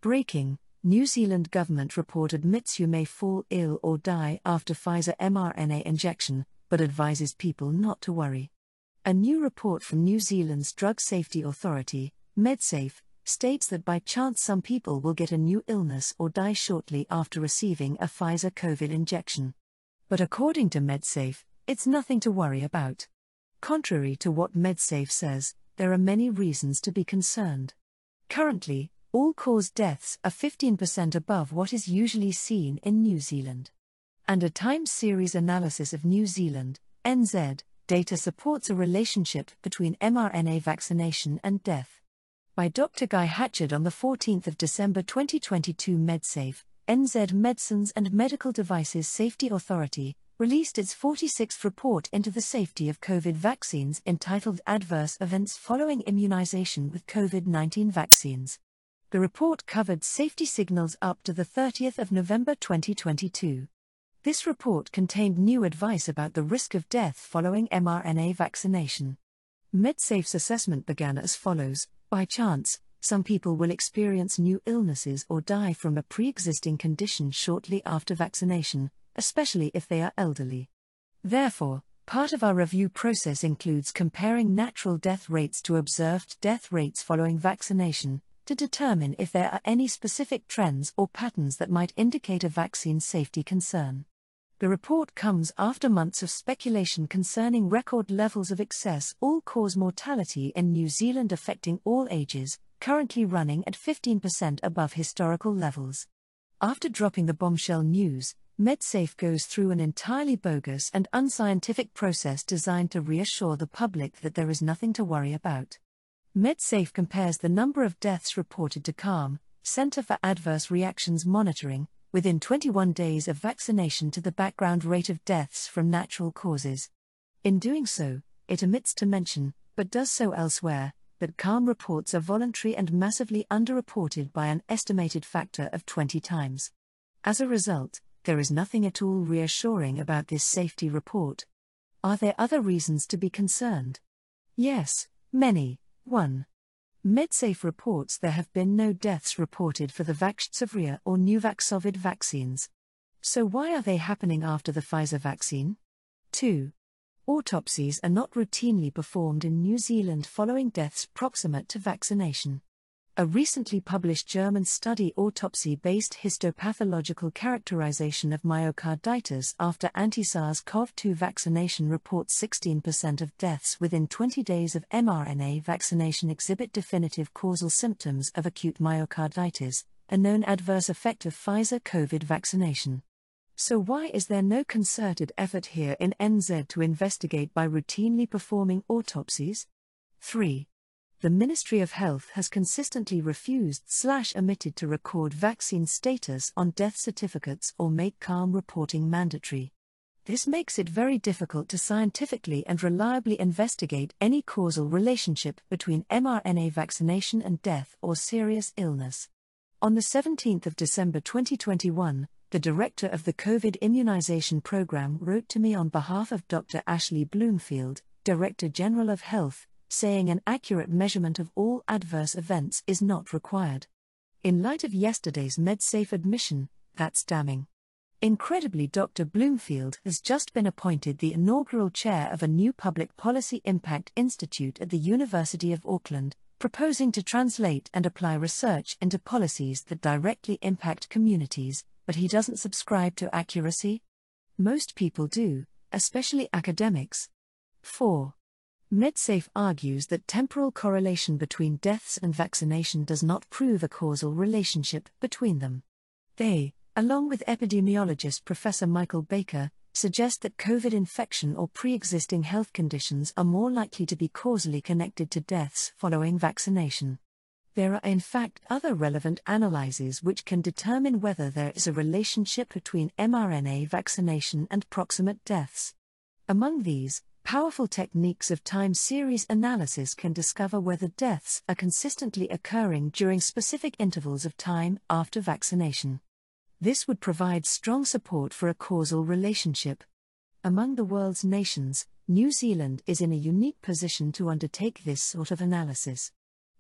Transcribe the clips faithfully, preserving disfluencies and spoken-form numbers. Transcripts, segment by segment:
Breaking: New Zealand government report admits you may fall ill or die after Pfizer mRNA injection, but advises people not to worry. A new report from New Zealand's Drug Safety Authority, MedSafe, states that by chance some people will get a new illness or die shortly after receiving a Pfizer COVID injection. But according to MedSafe, it's nothing to worry about. Contrary to what MedSafe says, there are many reasons to be concerned. Currently, all-cause deaths are fifteen percent above what is usually seen in New Zealand. And a time series analysis of New Zealand, N Z, data supports a relationship between mRNA vaccination and death. By Doctor Guy Hatchard on the fourteenth of December twenty twenty-two, MedSafe, N Z Medicines and Medical Devices Safety Authority, released its forty-sixth report into the safety of COVID vaccines entitled Adverse Events Following Immunization with COVID nineteen Vaccines. The report covered safety signals up to the thirtieth of November twenty twenty-two. This report contained new advice about the risk of death following mRNA vaccination. MedSafe's assessment began as follows: by chance, some people will experience new illnesses or die from a pre-existing condition shortly after vaccination, especially if they are elderly. Therefore, part of our review process includes comparing natural death rates to observed death rates following vaccination, to determine if there are any specific trends or patterns that might indicate a vaccine safety concern. The report comes after months of speculation concerning record levels of excess all-cause mortality in New Zealand affecting all ages, currently running at fifteen percent above historical levels. After dropping the bombshell news, MedSafe goes through an entirely bogus and unscientific process designed to reassure the public that there is nothing to worry about. MedSafe compares the number of deaths reported to C A R M, Centre for Adverse Reactions Monitoring, within twenty-one days of vaccination to the background rate of deaths from natural causes. In doing so, it omits to mention, but does so elsewhere, that C A R M reports are voluntary and massively underreported by an estimated factor of twenty times. As a result, there is nothing at all reassuring about this safety report. Are there other reasons to be concerned? Yes, many. one. MedSafe reports there have been no deaths reported for the Vaxzevria or Nuvaxovid vaccines. So why are they happening after the Pfizer vaccine? two. Autopsies are not routinely performed in New Zealand following deaths proximate to vaccination. A recently published German study autopsy-based histopathological characterization of myocarditis after anti-SARS CoV two vaccination reports sixteen percent of deaths within twenty days of mRNA vaccination exhibit definitive causal symptoms of acute myocarditis, a known adverse effect of Pfizer COVID vaccination. So why is there no concerted effort here in N Z to investigate by routinely performing autopsies? three. The Ministry of Health has consistently refused slash omitted to record vaccine status on death certificates or make C A R M reporting mandatory. This makes it very difficult to scientifically and reliably investigate any causal relationship between mRNA vaccination and death or serious illness. On the seventeenth of December twenty twenty-one, the director of the COVID immunization program wrote to me on behalf of Doctor Ashley Bloomfield, Director General of Health, saying an accurate measurement of all adverse events is not required. In light of yesterday's MedSafe admission, that's damning. Incredibly, Doctor Bloomfield has just been appointed the inaugural chair of a new Public Policy Impact Institute at the University of Auckland, proposing to translate and apply research into policies that directly impact communities, but he doesn't subscribe to accuracy? Most people do, especially academics. four. MedSafe argues that temporal correlation between deaths and vaccination does not prove a causal relationship between them. They, along with epidemiologist Professor Michael Baker, suggest that COVID infection or pre-existing health conditions are more likely to be causally connected to deaths following vaccination. There are in fact other relevant analyses which can determine whether there is a relationship between mRNA vaccination and proximate deaths. Among these, powerful techniques of time series analysis can discover whether deaths are consistently occurring during specific intervals of time after vaccination. This would provide strong support for a causal relationship. Among the world's nations, New Zealand is in a unique position to undertake this sort of analysis.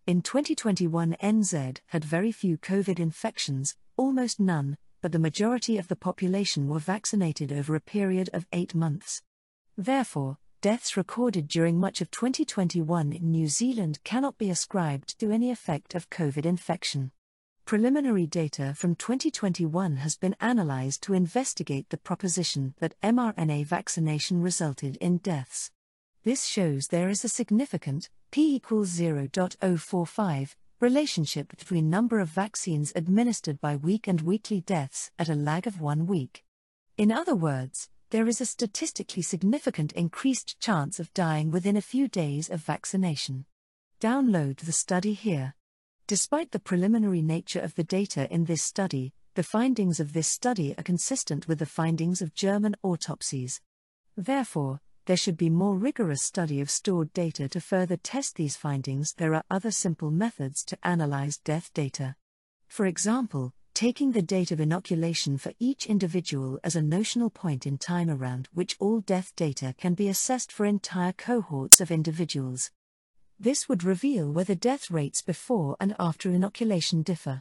In twenty twenty-one, N Z had very few COVID infections, almost none, but the majority of the population were vaccinated over a period of eight months. Therefore, deaths recorded during much of twenty twenty-one in New Zealand cannot be ascribed to any effect of COVID infection. Preliminary data from twenty twenty-one has been analyzed to investigate the proposition that mRNA vaccination resulted in deaths. This shows there is a significant, p equals zero point zero four five, relationship between number of vaccines administered by week and weekly deaths at a lag of one week. In other words, there is a statistically significant increased chance of dying within a few days of vaccination. Download the study here. Despite the preliminary nature of the data in this study, the findings of this study are consistent with the findings of German autopsies. Therefore, there should be more rigorous study of stored data to further test these findings. There are other simple methods to analyze death data. For example, taking the date of inoculation for each individual as a notional point in time around which all death data can be assessed for entire cohorts of individuals. This would reveal whether death rates before and after inoculation differ.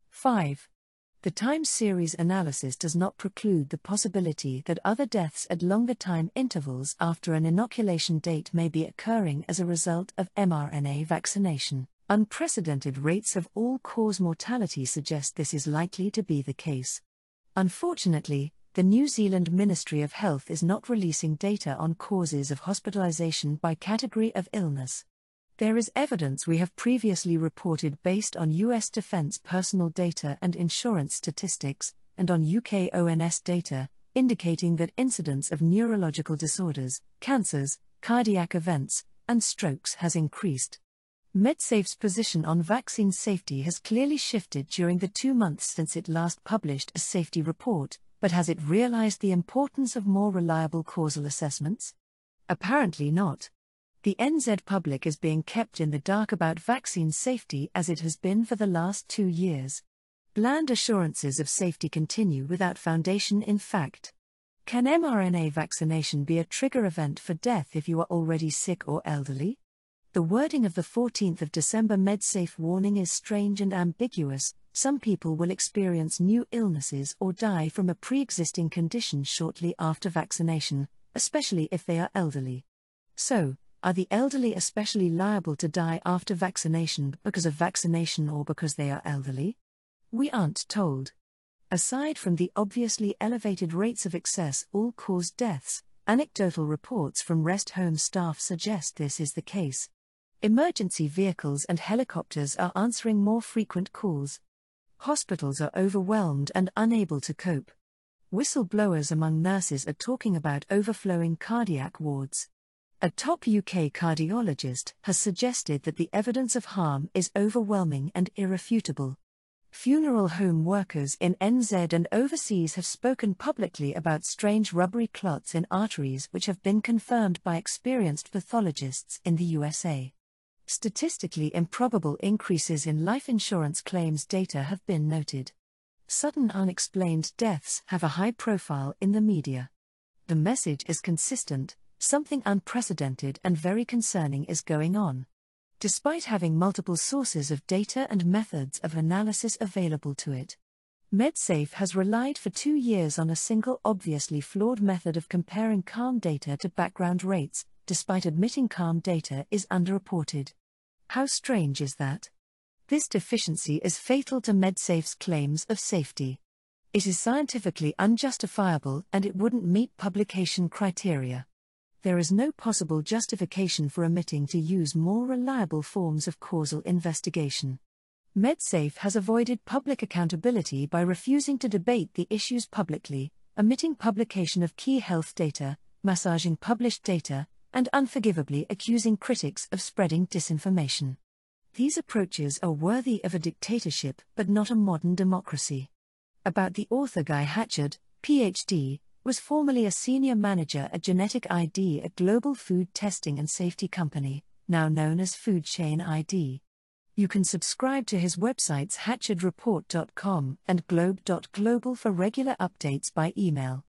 five. The time series analysis does not preclude the possibility that other deaths at longer time intervals after an inoculation date may be occurring as a result of mRNA vaccination. Unprecedented rates of all-cause mortality suggest this is likely to be the case. Unfortunately, the New Zealand Ministry of Health is not releasing data on causes of hospitalization by category of illness. There is evidence we have previously reported based on U S defense personnel data and insurance statistics, and on U K O N S data, indicating that incidence of neurological disorders, cancers, cardiac events, and strokes has increased. MedSafe's position on vaccine safety has clearly shifted during the two months since it last published a safety report, but has it realized the importance of more reliable causal assessments? Apparently not. The N Z public is being kept in the dark about vaccine safety as it has been for the last two years. Bland assurances of safety continue without foundation in fact. Can mRNA vaccination be a trigger event for death if you are already sick or elderly? The wording of the fourteenth of December MedSafe warning is strange and ambiguous. Some people will experience new illnesses or die from a pre-existing condition shortly after vaccination, especially if they are elderly. So, are the elderly especially liable to die after vaccination because of vaccination or because they are elderly? We aren't told. Aside from the obviously elevated rates of excess all-cause deaths, anecdotal reports from rest home staff suggest this is the case. Emergency vehicles and helicopters are answering more frequent calls. Hospitals are overwhelmed and unable to cope. Whistleblowers among nurses are talking about overflowing cardiac wards. A top U K cardiologist has suggested that the evidence of harm is overwhelming and irrefutable. Funeral home workers in N Z and overseas have spoken publicly about strange rubbery clots in arteries which have been confirmed by experienced pathologists in the U S A. Statistically improbable increases in life insurance claims data have been noted. Sudden unexplained deaths have a high profile in the media. The message is consistent. Something unprecedented and very concerning is going on. Despite having multiple sources of data and methods of analysis available to it, MedSafe has relied for two years on a single obviously flawed method of comparing calm data to background rates, despite admitting calm data is underreported. How strange is that? This deficiency is fatal to MedSafe's claims of safety. It is scientifically unjustifiable and it wouldn't meet publication criteria. There is no possible justification for omitting to use more reliable forms of causal investigation. MedSafe has avoided public accountability by refusing to debate the issues publicly, omitting publication of key health data, massaging published data, and unforgivably accusing critics of spreading disinformation. These approaches are worthy of a dictatorship but not a modern democracy. About the author Guy Hatchard, P H D, was formerly a senior manager at Genetic I D, a global food testing and safety company, now known as Food Chain I D. You can subscribe to his websites hatchard report dot com and globe dot global for regular updates by email.